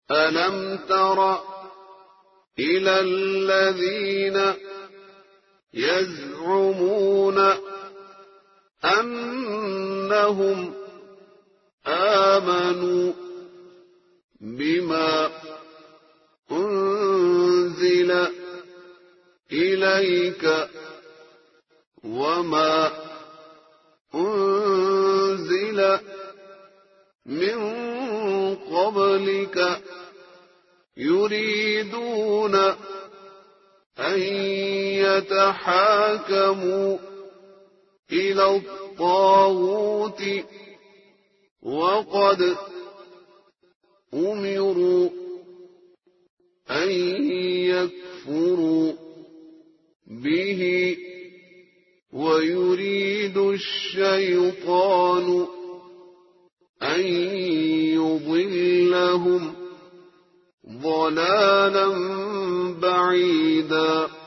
ألم تر إلى الذين يزعمون أنهم آمنوا بما أنزل إليك وما أنزل من قبلك يريدون أن يتحاكموا إلى الطاغوت وقد أمروا أن يكفروا به ويريد الشيطان أن يضلهم ضلالا بعيدا.